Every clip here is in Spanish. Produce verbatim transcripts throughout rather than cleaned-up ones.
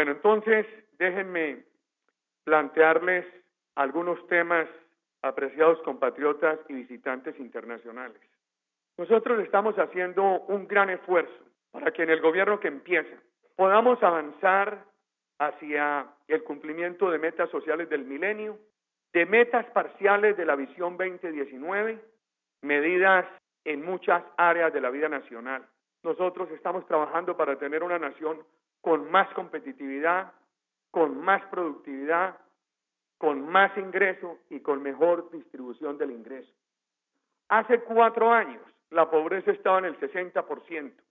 Bueno, entonces déjenme plantearles algunos temas, apreciados compatriotas y visitantes internacionales. Nosotros estamos haciendo un gran esfuerzo para que en el gobierno que empieza podamos avanzar hacia el cumplimiento de metas sociales del milenio, de metas parciales de la visión veinte diecinueve, medidas en muchas áreas de la vida nacional. Nosotros estamos trabajando para tener una nación con más competitividad, con más productividad, con más ingreso y con mejor distribución del ingreso. Hace cuatro años la pobreza estaba en el sesenta por ciento.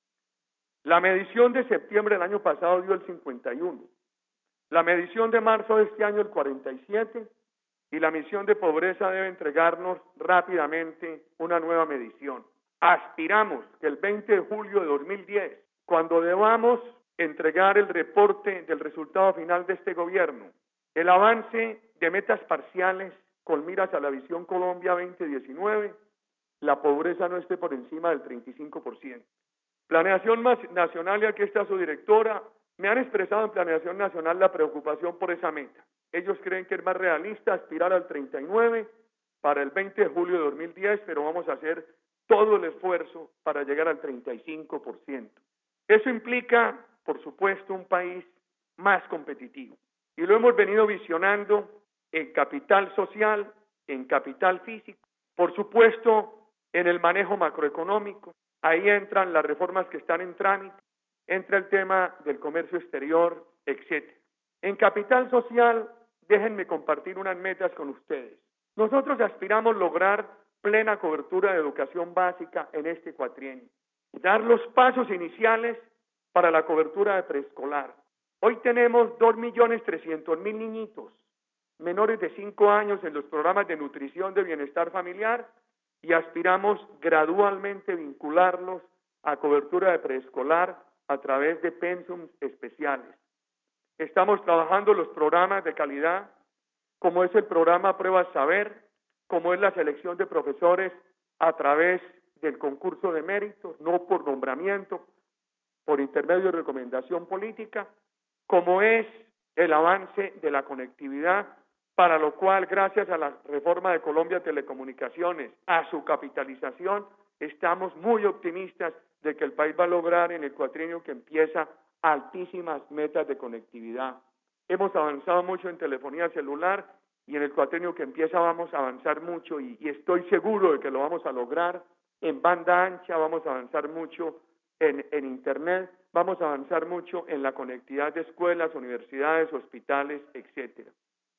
La medición de septiembre del año pasado dio el cincuenta y uno por ciento. La medición de marzo de este año el cuarenta y siete por ciento. Y la misión de pobreza debe entregarnos rápidamente una nueva medición. Aspiramos que el veinte de julio de dos mil diez, cuando debamos entregar el reporte del resultado final de este gobierno, el avance de metas parciales con miras a la visión Colombia veinte diecinueve, la pobreza no esté por encima del treinta y cinco por ciento. Planeación Nacional, y aquí está su directora, me han expresado en Planeación Nacional la preocupación por esa meta. Ellos creen que es más realista aspirar al treinta y nueve para el veinte de julio de dos mil diez, pero vamos a hacer todo el esfuerzo para llegar al treinta y cinco por ciento. Eso implica, por supuesto, un país más competitivo. Y lo hemos venido visionando en capital social, en capital físico, por supuesto, en el manejo macroeconómico. Ahí entran las reformas que están en trámite, entra el tema del comercio exterior, etcétera. En capital social, déjenme compartir unas metas con ustedes. Nosotros aspiramos lograr plena cobertura de educación básica en este cuatrienio, dar los pasos iniciales para la cobertura de preescolar. Hoy tenemos dos millones trescientos mil niñitos menores de cinco años en los programas de nutrición de bienestar familiar y aspiramos gradualmente vincularlos a cobertura de preescolar a través de pensums especiales. Estamos trabajando los programas de calidad, como es el programa Prueba Saber, como es la selección de profesores a través del concurso de méritos, no por nombramiento, por intermedio de recomendación política, como es el avance de la conectividad, para lo cual, gracias a la reforma de Colombia Telecomunicaciones, a su capitalización, estamos muy optimistas de que el país va a lograr en el cuatrienio que empieza altísimas metas de conectividad. Hemos avanzado mucho en telefonía celular y en el cuatrienio que empieza vamos a avanzar mucho y, y estoy seguro de que lo vamos a lograr. En banda ancha vamos a avanzar mucho en, en internet, vamos a avanzar mucho en la conectividad de escuelas, universidades, hospitales, etcétera.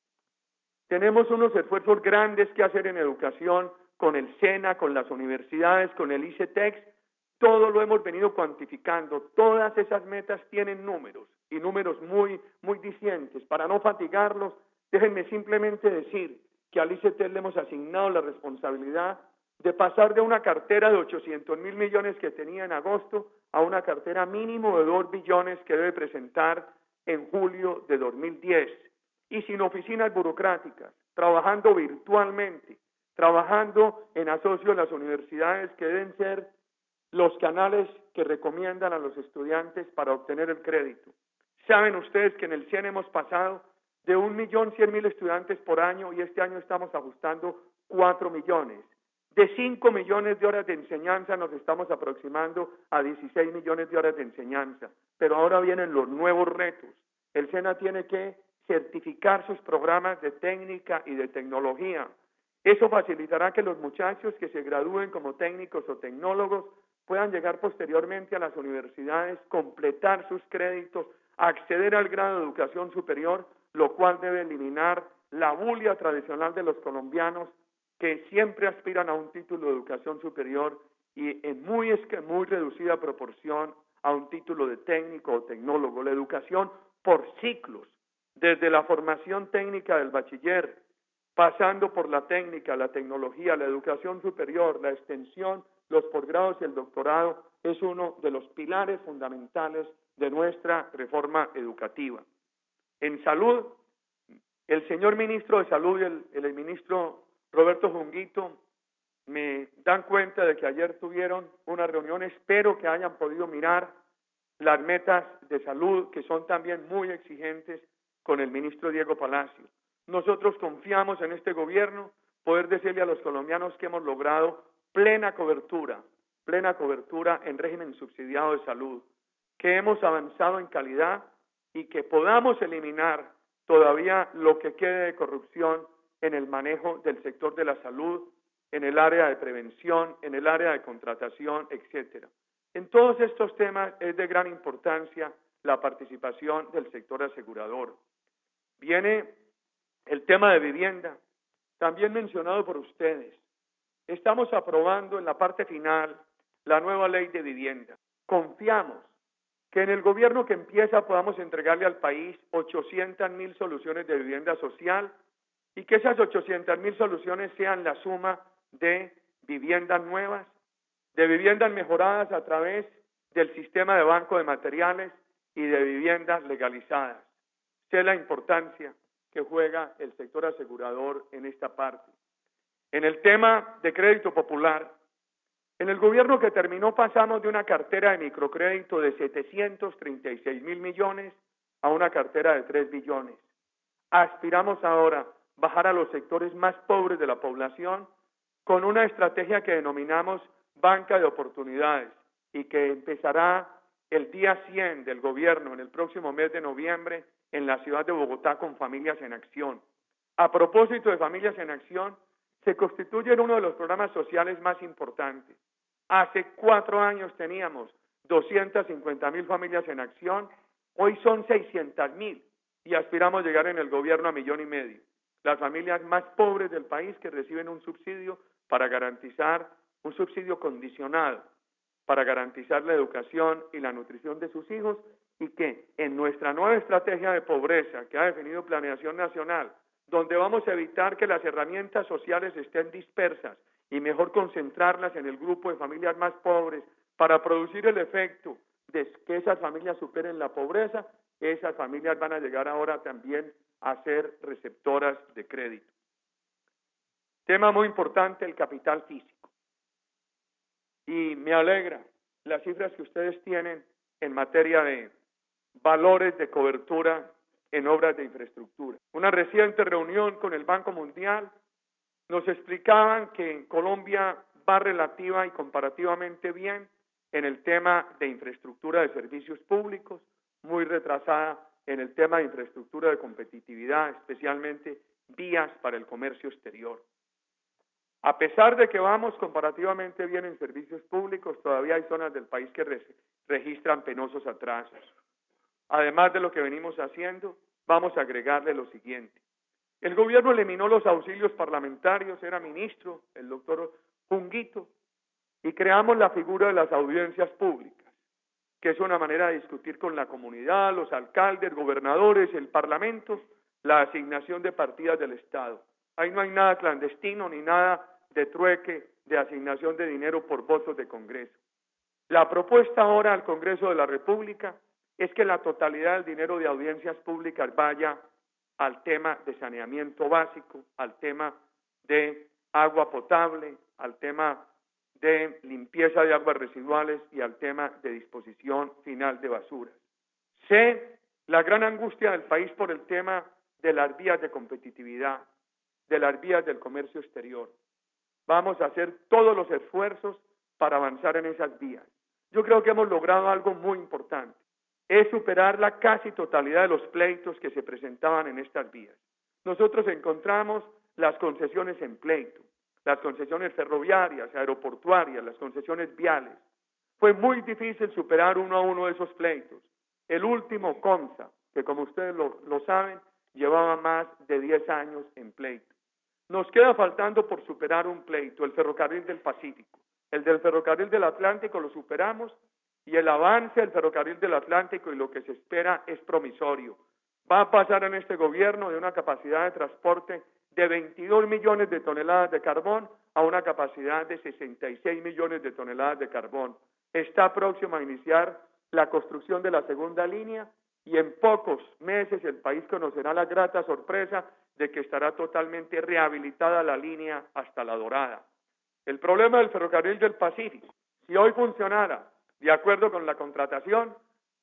Tenemos unos esfuerzos grandes que hacer en educación con el SENA, con las universidades, con el ICETEX. Todo lo hemos venido cuantificando. Todas esas metas tienen números y números muy, muy dicientes. Para no fatigarlos, déjenme simplemente decir que al ICETEX le hemos asignado la responsabilidad de pasar de una cartera de ochocientos mil millones que tenía en agosto a una cartera mínimo de dos billones que debe presentar en julio de dos mil diez. Y sin oficinas burocráticas, trabajando virtualmente, trabajando en asocio a las universidades que deben ser los canales que recomiendan a los estudiantes para obtener el crédito. Saben ustedes que en el CIEN hemos pasado de un millón cien mil estudiantes por año y este año estamos ajustando cuatro millones. De cinco millones de horas de enseñanza nos estamos aproximando a dieciséis millones de horas de enseñanza. Pero ahora vienen los nuevos retos. El SENA tiene que certificar sus programas de técnica y de tecnología. Eso facilitará que los muchachos que se gradúen como técnicos o tecnólogos puedan llegar posteriormente a las universidades, completar sus créditos, acceder al grado de educación superior, lo cual debe eliminar la bulia tradicional de los colombianos que siempre aspiran a un título de educación superior y en muy, muy reducida proporción a un título de técnico o tecnólogo. La educación por ciclos, desde la formación técnica del bachiller, pasando por la técnica, la tecnología, la educación superior, la extensión, los posgrados y el doctorado, es uno de los pilares fundamentales de nuestra reforma educativa. En salud, el señor ministro de Salud y el, el ministro Roberto Junguito me dan cuenta de que ayer tuvieron una reunión, espero que hayan podido mirar las metas de salud, que son también muy exigentes, con el ministro Diego Palacio. Nosotros confiamos en este gobierno poder decirle a los colombianos que hemos logrado plena cobertura, plena cobertura en régimen subsidiado de salud, que hemos avanzado en calidad y que podamos eliminar todavía lo que quede de corrupción en el manejo del sector de la salud, en el área de prevención, en el área de contratación, etcétera. En todos estos temas es de gran importancia la participación del sector asegurador. Viene el tema de vivienda, también mencionado por ustedes. Estamos aprobando en la parte final la nueva ley de vivienda. Confiamos que en el gobierno que empieza podamos entregarle al país ochocientas mil soluciones de vivienda social y que esas ochocientas mil soluciones sean la suma de viviendas nuevas, de viviendas mejoradas a través del sistema de banco de materiales y de viviendas legalizadas. Sé la importancia que juega el sector asegurador en esta parte. En el tema de crédito popular, en el gobierno que terminó pasamos de una cartera de microcrédito de setecientos treinta y seis mil millones a una cartera de tres billones. Aspiramos ahora a bajar a los sectores más pobres de la población con una estrategia que denominamos banca de oportunidades y que empezará el día cien del gobierno en el próximo mes de noviembre en la ciudad de Bogotá con Familias en Acción. A propósito de Familias en Acción, se constituye en uno de los programas sociales más importantes. Hace cuatro años teníamos doscientas cincuenta mil familias en acción, hoy son seiscientas mil y aspiramos a llegar en el gobierno a millón y medio. Las familias más pobres del país que reciben un subsidio para garantizar, un subsidio condicionado, para garantizar la educación y la nutrición de sus hijos y que en nuestra nueva estrategia de pobreza que ha definido Planeación Nacional, donde vamos a evitar que las herramientas sociales estén dispersas y mejor concentrarlas en el grupo de familias más pobres para producir el efecto de que esas familias superen la pobreza, esas familias van a llegar ahora también a ser receptoras de crédito. Tema muy importante, el capital físico. Y me alegra las cifras que ustedes tienen en materia de valores de cobertura en obras de infraestructura. Una reciente reunión con el Banco Mundial nos explicaban que en Colombia va relativa y comparativamente bien en el tema de infraestructura de servicios públicos, muy retrasada en el tema de infraestructura de competitividad, especialmente vías para el comercio exterior. A pesar de que vamos comparativamente bien en servicios públicos, todavía hay zonas del país que re- registran penosos atrasos. Además de lo que venimos haciendo, vamos a agregarle lo siguiente. El gobierno eliminó los auxilios parlamentarios, era ministro, el doctor Junguito, y creamos la figura de las audiencias públicas, que es una manera de discutir con la comunidad, los alcaldes, gobernadores, el parlamento, la asignación de partidas del Estado. Ahí no hay nada clandestino ni nada de trueque de asignación de dinero por votos de Congreso. La propuesta ahora al Congreso de la República es que la totalidad del dinero de audiencias públicas vaya al tema de saneamiento básico, al tema de agua potable, al tema de limpieza de aguas residuales y al tema de disposición final de basuras. Sé la gran angustia del país por el tema de las vías de competitividad, de las vías del comercio exterior. Vamos a hacer todos los esfuerzos para avanzar en esas vías. Yo creo que hemos logrado algo muy importante, es superar la casi totalidad de los pleitos que se presentaban en estas vías. Nosotros encontramos las concesiones en pleito, las concesiones ferroviarias, aeroportuarias, las concesiones viales. Fue muy difícil superar uno a uno de esos pleitos. El último, CONSA, que como ustedes lo, lo saben, llevaba más de diez años en pleito. Nos queda faltando por superar un pleito, el ferrocarril del Pacífico. El del ferrocarril del Atlántico lo superamos y el avance del ferrocarril del Atlántico y lo que se espera es promisorio. Va a pasar en este gobierno de una capacidad de transporte de veintidós millones de toneladas de carbón a una capacidad de sesenta y seis millones de toneladas de carbón. Está próximo a iniciar la construcción de la segunda línea y en pocos meses el país conocerá la grata sorpresa de que estará totalmente rehabilitada la línea hasta La Dorada. El problema del ferrocarril del Pacífico, si hoy funcionara de acuerdo con la contratación,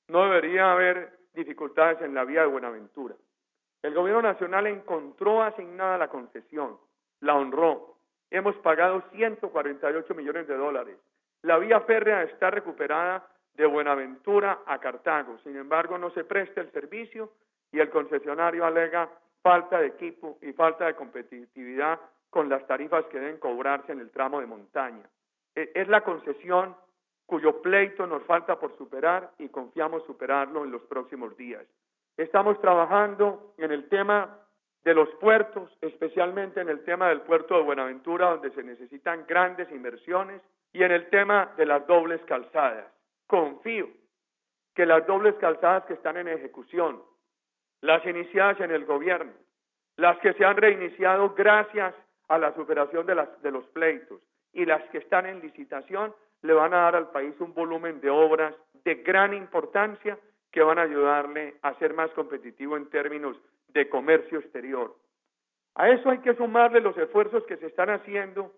no debería haber dificultades en la vía de Buenaventura. El gobierno nacional encontró asignada la concesión, la honró. Hemos pagado ciento cuarenta y ocho millones de dólares. La vía férrea está recuperada de Buenaventura a Cartago. Sin embargo, no se presta el servicio y el concesionario alega falta de equipo y falta de competitividad con las tarifas que deben cobrarse en el tramo de montaña. Es la concesión cuyo pleito nos falta por superar y confiamos superarlo en los próximos días. Estamos trabajando en el tema de los puertos, especialmente en el tema del puerto de Buenaventura, donde se necesitan grandes inversiones, y en el tema de las dobles calzadas. Confío que las dobles calzadas que están en ejecución, las iniciadas en el gobierno, las que se han reiniciado gracias a la superación de, las, de los pleitos y las que están en licitación, le van a dar al país un volumen de obras de gran importancia que van a ayudarle a ser más competitivo en términos de comercio exterior. A eso hay que sumarle los esfuerzos que se están haciendo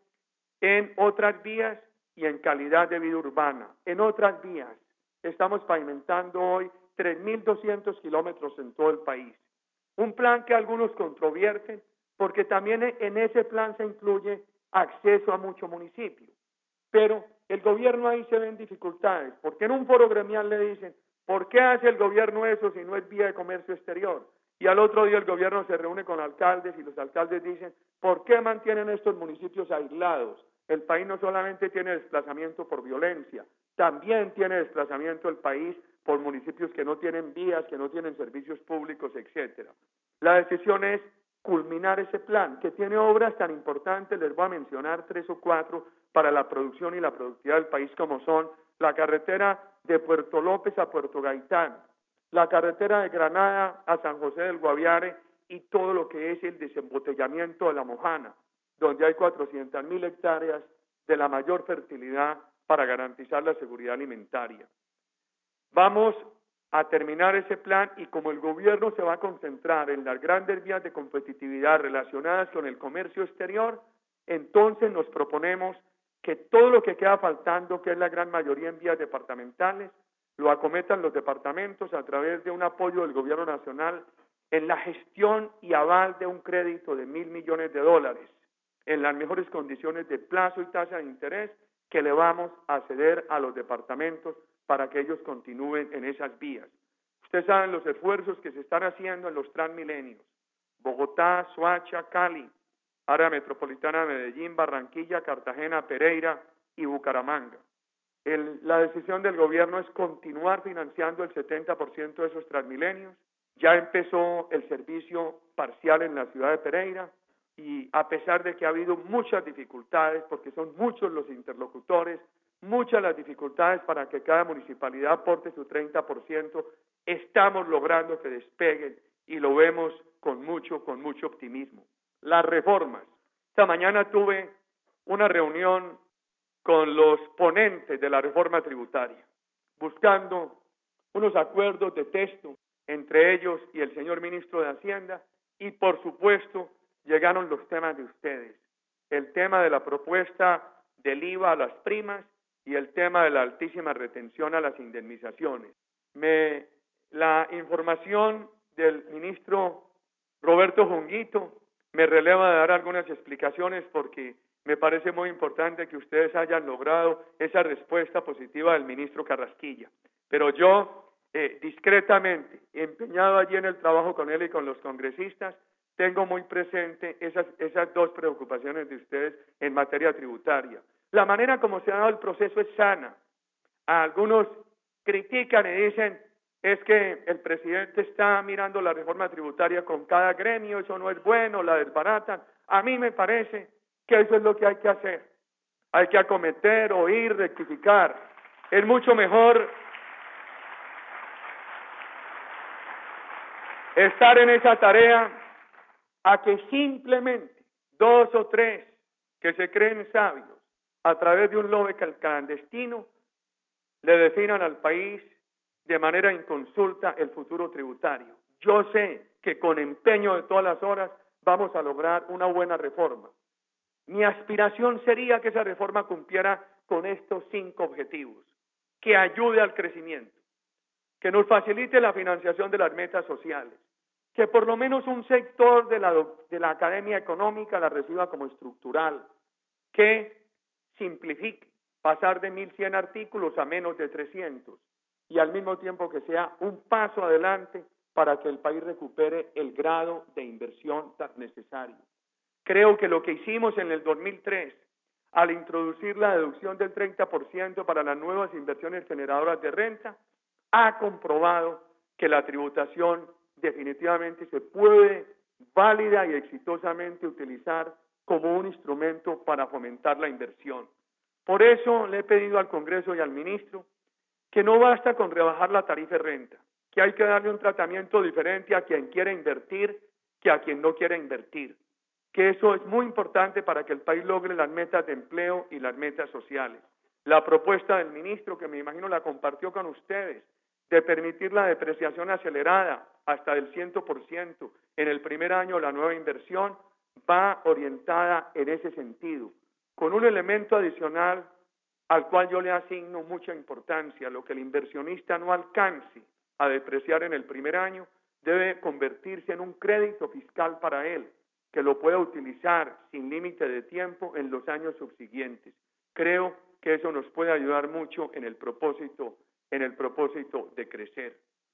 en otras vías y en calidad de vida urbana. En otras vías estamos pavimentando hoy tres mil doscientos kilómetros en todo el país. Un plan que algunos controvierten porque también en ese plan se incluye acceso a muchos municipios. Pero el gobierno ahí se ven dificultades, porque en un foro gremial le dicen, ¿por qué hace el gobierno eso si no es vía de comercio exterior? Y al otro día el gobierno se reúne con alcaldes y los alcaldes dicen, ¿por qué mantienen estos municipios aislados? El país no solamente tiene desplazamiento por violencia, también tiene desplazamiento el país por municipios que no tienen vías, que no tienen servicios públicos, etcétera. La decisión es culminar ese plan, que tiene obras tan importantes, les voy a mencionar tres o cuatro para la producción y la productividad del país, como son la carretera de Puerto López a Puerto Gaitán, la carretera de Granada a San José del Guaviare y todo lo que es el desembotellamiento de la Mojana, donde hay cuatrocientas mil hectáreas de la mayor fertilidad para garantizar la seguridad alimentaria. Vamos a terminar ese plan y como el gobierno se va a concentrar en las grandes vías de competitividad relacionadas con el comercio exterior, entonces nos proponemos que todo lo que queda faltando, que es la gran mayoría en vías departamentales, lo acometan los departamentos a través de un apoyo del gobierno nacional en la gestión y aval de un crédito de mil millones de dólares, en las mejores condiciones de plazo y tasa de interés que le vamos a ceder a los departamentos para que ellos continúen en esas vías. Ustedes saben los esfuerzos que se están haciendo en los Transmilenios, Bogotá, Soacha, Cali, área metropolitana de Medellín, Barranquilla, Cartagena, Pereira y Bucaramanga. El, la decisión del gobierno es continuar financiando el setenta por ciento de esos Transmilenios. Ya empezó el servicio parcial en la ciudad de Pereira y a pesar de que ha habido muchas dificultades, porque son muchos los interlocutores, muchas las dificultades para que cada municipalidad aporte su treinta por ciento, estamos logrando que despeguen y lo vemos con mucho, con mucho optimismo. Las reformas. Esta mañana tuve una reunión con los ponentes de la reforma tributaria, buscando unos acuerdos de texto entre ellos y el señor ministro de Hacienda y por supuesto llegaron los temas de ustedes, el tema de la propuesta del I V A a las primas y el tema de la altísima retención a las indemnizaciones. Me, la información del ministro Roberto Junguito me releva de dar algunas explicaciones porque me parece muy importante que ustedes hayan logrado esa respuesta positiva del ministro Carrasquilla. Pero yo, eh, discretamente, empeñado allí en el trabajo con él y con los congresistas, tengo muy presente esas, esas dos preocupaciones de ustedes en materia tributaria. La manera como se ha dado el proceso es sana. A algunos critican y dicen, es que el presidente está mirando la reforma tributaria con cada gremio, eso no es bueno, la desbaratan. A mí me parece que eso es lo que hay que hacer. Hay que acometer, oír, rectificar. Es mucho mejor estar en esa tarea a que simplemente dos o tres que se creen sabios a través de un lobby clandestino le definan al país de manera inconsulta el futuro tributario. Yo sé que con empeño de todas las horas vamos a lograr una buena reforma. Mi aspiración sería que esa reforma cumpliera con estos cinco objetivos, que ayude al crecimiento, que nos facilite la financiación de las metas sociales, que por lo menos un sector de la, de la academia económica la reciba como estructural, que simplifique, pasar de mil cien artículos a menos de trescientos, y al mismo tiempo que sea un paso adelante para que el país recupere el grado de inversión tan necesario. Creo que lo que hicimos en el dos mil tres, al introducir la deducción del treinta por ciento para las nuevas inversiones generadoras de renta, ha comprobado que la tributación definitivamente se puede válida y exitosamente utilizar como un instrumento para fomentar la inversión. Por eso le he pedido al Congreso y al ministro que no basta con rebajar la tarifa de renta, que hay que darle un tratamiento diferente a quien quiere invertir que a quien no quiere invertir, que eso es muy importante para que el país logre las metas de empleo y las metas sociales. La propuesta del ministro, que me imagino la compartió con ustedes, de permitir la depreciación acelerada hasta del cien por ciento en el primer año de la nueva inversión, va orientada en ese sentido, con un elemento adicional al cual yo le asigno mucha importancia. Lo que el inversionista no alcance a depreciar en el primer año debe convertirse en un crédito fiscal para él, que lo pueda utilizar sin límite de tiempo en los años subsiguientes. Creo que eso nos puede ayudar mucho en el propósito, en el propósito de crecer.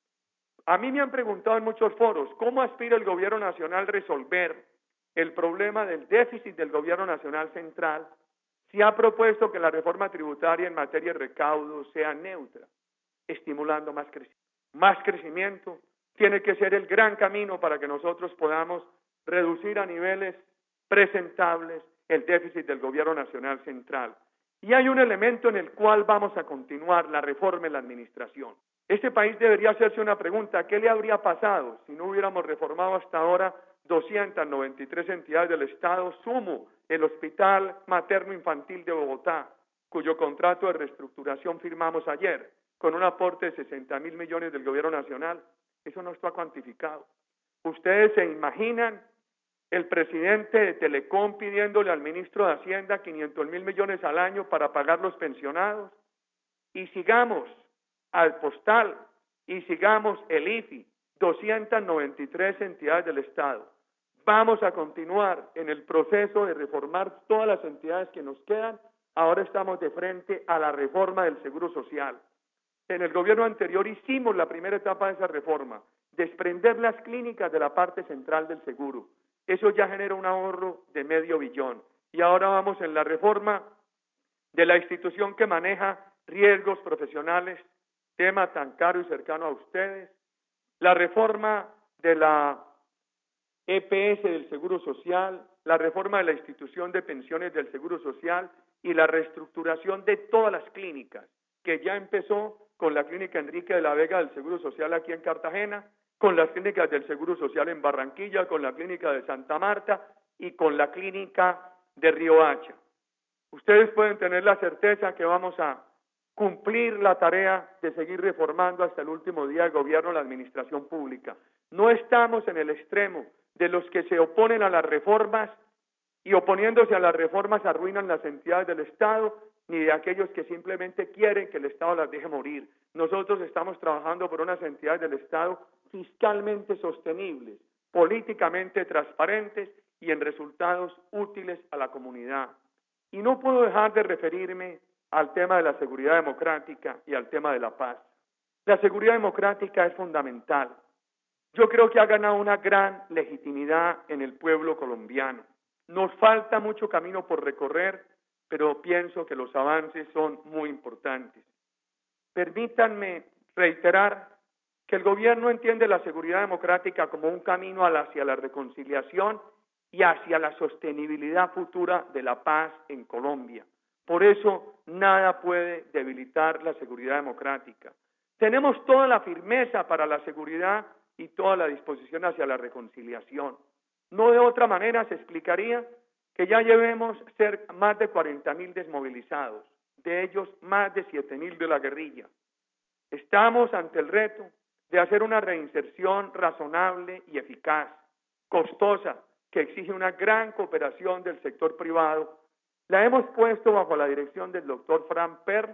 A mí me han preguntado en muchos foros, ¿cómo aspira el gobierno nacional a resolver el problema del déficit del gobierno nacional central? Si ha propuesto que la reforma tributaria en materia de recaudo sea neutra, estimulando más crecimiento. Más crecimiento tiene que ser el gran camino para que nosotros podamos reducir a niveles presentables el déficit del gobierno nacional central. Y hay un elemento en el cual vamos a continuar, la reforma en la administración. Este país debería hacerse una pregunta: ¿qué le habría pasado si no hubiéramos reformado hasta ahora doscientas noventa y tres entidades del Estado, sumo el Hospital Materno Infantil de Bogotá, cuyo contrato de reestructuración firmamos ayer, con un aporte de sesenta mil millones del gobierno nacional? Eso no está cuantificado. ¿Ustedes se imaginan el presidente de Telecom pidiéndole al ministro de Hacienda quinientos mil millones al año para pagar los pensionados? Y sigamos al postal, y sigamos el I F I, doscientas noventa y tres entidades del Estado. Vamos a continuar en el proceso de reformar todas las entidades que nos quedan. Ahora estamos de frente a la reforma del Seguro Social. En el gobierno anterior hicimos la primera etapa de esa reforma, desprender las clínicas de la parte central del seguro. Eso ya genera un ahorro de medio billón. Y ahora vamos en la reforma de la institución que maneja riesgos profesionales, tema tan caro y cercano a ustedes, la reforma de la E P S del Seguro Social, la reforma de la institución de pensiones del Seguro Social y la reestructuración de todas las clínicas, que ya empezó con la clínica Enrique de la Vega del Seguro Social aquí en Cartagena, con las clínicas del Seguro Social en Barranquilla, con la clínica de Santa Marta y con la clínica de Riohacha. Ustedes pueden tener la certeza que vamos a cumplir la tarea de seguir reformando hasta el último día de gobierno la administración pública. No estamos en el extremo de los que se oponen a las reformas y oponiéndose a las reformas arruinan las entidades del Estado, ni de aquellos que simplemente quieren que el Estado las deje morir. Nosotros estamos trabajando por unas entidades del Estado fiscalmente sostenibles, políticamente transparentes y en resultados útiles a la comunidad. Y no puedo dejar de referirme al tema de la seguridad democrática y al tema de la paz. La seguridad democrática es fundamental. Yo creo que ha ganado una gran legitimidad en el pueblo colombiano. Nos falta mucho camino por recorrer, pero pienso que los avances son muy importantes. Permítanme reiterar que el gobierno entiende la seguridad democrática como un camino hacia la reconciliación y hacia la sostenibilidad futura de la paz en Colombia. Por eso, nada puede debilitar la seguridad democrática. Tenemos toda la firmeza para la seguridad y toda la disposición hacia la reconciliación. No de otra manera se explicaría que ya llevemos ser más de cuarenta mil desmovilizados, de ellos más de siete mil de la guerrilla. Estamos ante el reto de hacer una reinserción razonable y eficaz, costosa, que exige una gran cooperación del sector privado. La hemos puesto bajo la dirección del doctor Fran Per,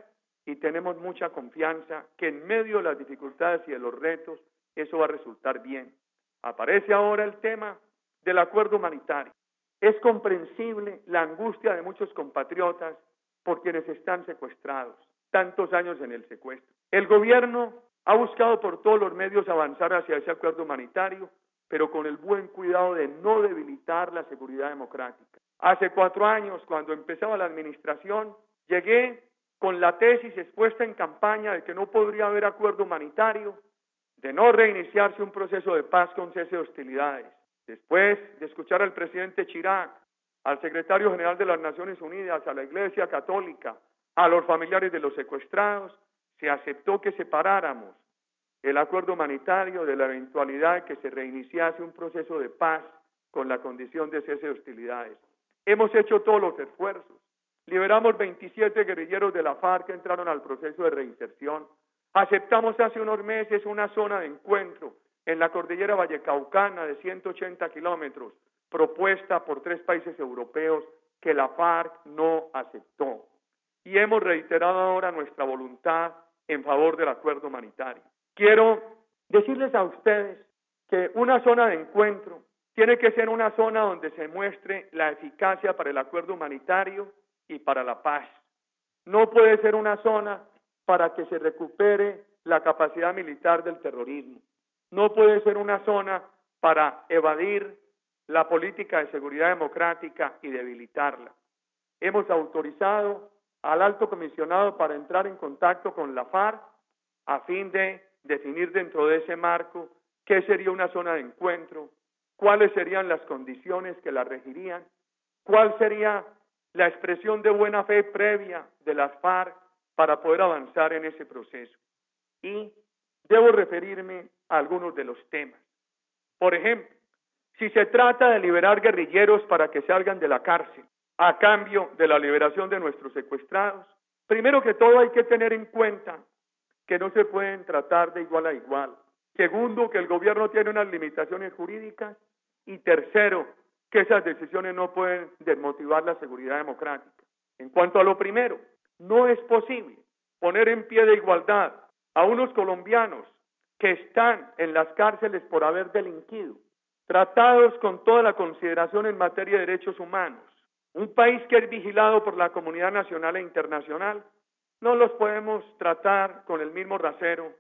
y tenemos mucha confianza que en medio de las dificultades y de los retos eso va a resultar bien. Aparece ahora el tema del acuerdo humanitario. Es comprensible la angustia de muchos compatriotas por quienes están secuestrados, tantos años en el secuestro. El gobierno ha buscado por todos los medios avanzar hacia ese acuerdo humanitario, pero con el buen cuidado de no debilitar la seguridad democrática. Hace cuatro años, cuando empezaba la administración, llegué con la tesis expuesta en campaña de que no podría haber acuerdo humanitario, de no reiniciarse un proceso de paz con cese de hostilidades. Después de escuchar al presidente Chirac, al secretario general de las Naciones Unidas, a la Iglesia Católica, a los familiares de los secuestrados, se aceptó que separáramos el acuerdo humanitario de la eventualidad de que se reiniciase un proceso de paz con la condición de cese de hostilidades. Hemos hecho todos los esfuerzos. Liberamos veintisiete guerrilleros de la FARC que entraron al proceso de reinserción. Aceptamos hace unos meses una zona de encuentro en la cordillera vallecaucana de ciento ochenta kilómetros, propuesta por tres países europeos que la FARC no aceptó. Y hemos reiterado ahora nuestra voluntad en favor del acuerdo humanitario. Quiero decirles a ustedes que una zona de encuentro tiene que ser una zona donde se muestre la eficacia para el acuerdo humanitario y para la paz. No puede ser una zona para que se recupere la capacidad militar del terrorismo. No puede ser una zona para evadir la política de seguridad democrática y debilitarla. Hemos autorizado al alto comisionado para entrar en contacto con la FARC a fin de definir dentro de ese marco qué sería una zona de encuentro, cuáles serían las condiciones que la regirían, cuál sería la expresión de buena fe previa de las FARC para poder avanzar en ese proceso. Y debo referirme a algunos de los temas. Por ejemplo, si se trata de liberar guerrilleros para que salgan de la cárcel a cambio de la liberación de nuestros secuestrados, primero que todo hay que tener en cuenta que no se pueden tratar de igual a igual. Segundo, que el gobierno tiene unas limitaciones jurídicas. Y tercero, que esas decisiones no pueden desmotivar la seguridad democrática. En cuanto a lo primero, no es posible poner en pie de igualdad a unos colombianos que están en las cárceles por haber delinquido, tratados con toda la consideración en materia de derechos humanos, un país que es vigilado por la comunidad nacional e internacional, no los podemos tratar con el mismo rasero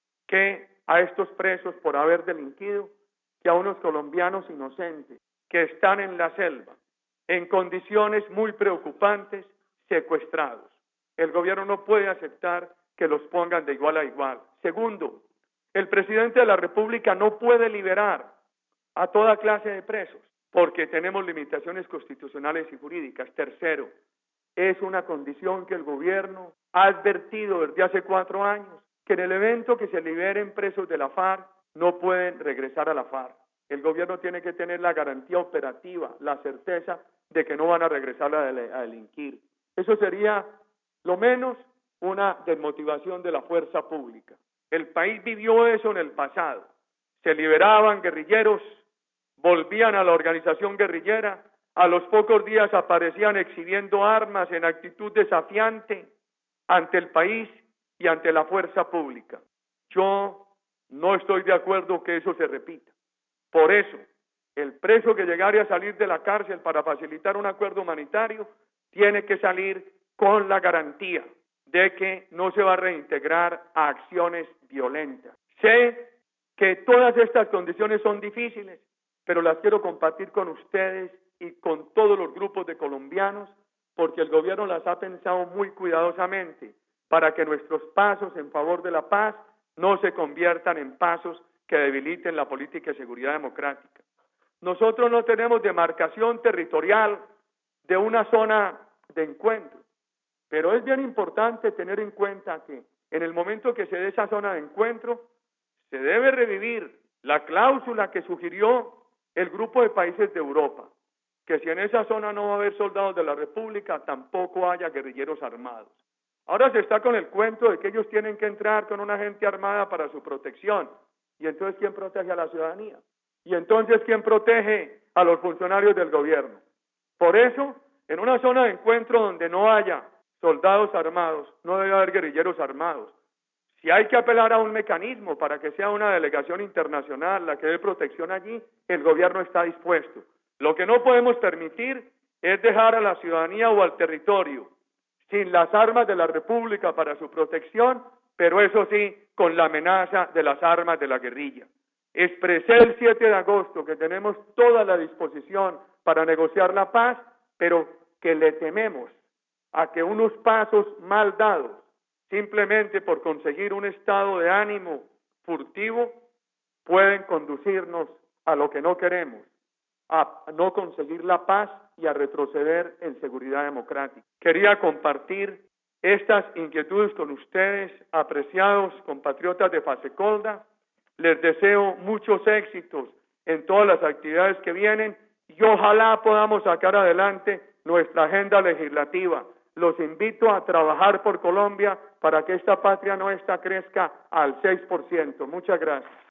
que a estos presos por haber delinquido, que a unos colombianos inocentes que están en la selva, en condiciones muy preocupantes, secuestrados. El gobierno no puede aceptar que los pongan de igual a igual. Segundo, el presidente de la República no puede liberar a toda clase de presos, porque tenemos limitaciones constitucionales y jurídicas. Tercero, es una condición que el gobierno ha advertido desde hace cuatro años, que en el evento que se liberen presos de la FARC, no pueden regresar a la FARC. El gobierno tiene que tener la garantía operativa, la certeza de que no van a regresar a delinquir. Eso sería, lo menos, una desmotivación de la fuerza pública. El país vivió eso en el pasado. Se liberaban guerrilleros, volvían a la organización guerrillera, a los pocos días aparecían exhibiendo armas en actitud desafiante ante el país y ante la fuerza pública. Yo no estoy de acuerdo que eso se repita. Por eso, el preso que llegare a salir de la cárcel para facilitar un acuerdo humanitario tiene que salir con la garantía de que no se va a reintegrar a acciones violentas. Sé que todas estas condiciones son difíciles, pero las quiero compartir con ustedes y con todos los grupos de colombianos, porque el gobierno las ha pensado muy cuidadosamente para que nuestros pasos en favor de la paz no se conviertan en pasos que debiliten la política de seguridad democrática. Nosotros no tenemos demarcación territorial de una zona de encuentro, pero es bien importante tener en cuenta que en el momento que se dé esa zona de encuentro, se debe revivir la cláusula que sugirió el grupo de países de Europa, que si en esa zona no va a haber soldados de la República, tampoco haya guerrilleros armados. Ahora se está con el cuento de que ellos tienen que entrar con una gente armada para su protección. Y entonces, ¿quién protege a la ciudadanía? Y entonces, ¿quién protege a los funcionarios del gobierno? Por eso, en una zona de encuentro donde no haya soldados armados, no debe haber guerrilleros armados. Si hay que apelar a un mecanismo para que sea una delegación internacional la que dé protección allí, el gobierno está dispuesto. Lo que no podemos permitir es dejar a la ciudadanía o al territorio sin las armas de la República para su protección, pero eso sí, con la amenaza de las armas de la guerrilla. Expresé el siete de agosto que tenemos toda la disposición para negociar la paz, pero que le tememos a que unos pasos mal dados, simplemente por conseguir un estado de ánimo furtivo, pueden conducirnos a lo que no queremos, a no conseguir la paz y a retroceder en seguridad democrática. Quería compartir estas inquietudes con ustedes, apreciados compatriotas de Fasecolda. Les deseo muchos éxitos en todas las actividades que vienen y ojalá podamos sacar adelante nuestra agenda legislativa. Los invito a trabajar por Colombia para que esta patria nuestra crezca al seis por ciento. Muchas gracias.